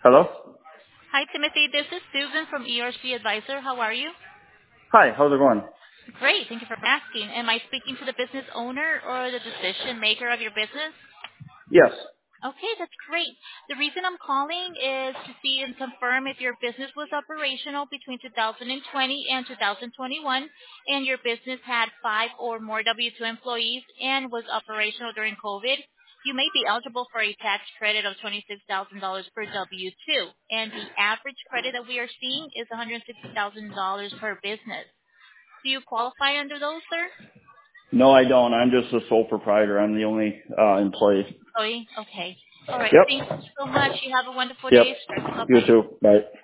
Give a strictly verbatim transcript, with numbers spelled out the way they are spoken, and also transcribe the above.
Hello? Hi, Timothy. This is Susan from E R C Advisor. How are you? Hi, how's it going? Great. Thank you for asking. Am I speaking to the business owner or the decision maker of your business? Yes. Okay, that's great. The reason I'm calling is to see and confirm if your business was operational between two thousand twenty and two thousand twenty-one, and your business had five or more W two employees and was operational during COVID. You may be eligible for a tax credit of twenty-six thousand dollars per W two, and the average credit that we are seeing is one hundred sixty thousand dollars per business. Do you qualify under those, sir? No, I don't. I'm just a sole proprietor. I'm the only uh, employee. Oh, okay. All right. Thank you Yep. so much. You have a wonderful Yep. day, sir. You Bye-bye. too. Bye.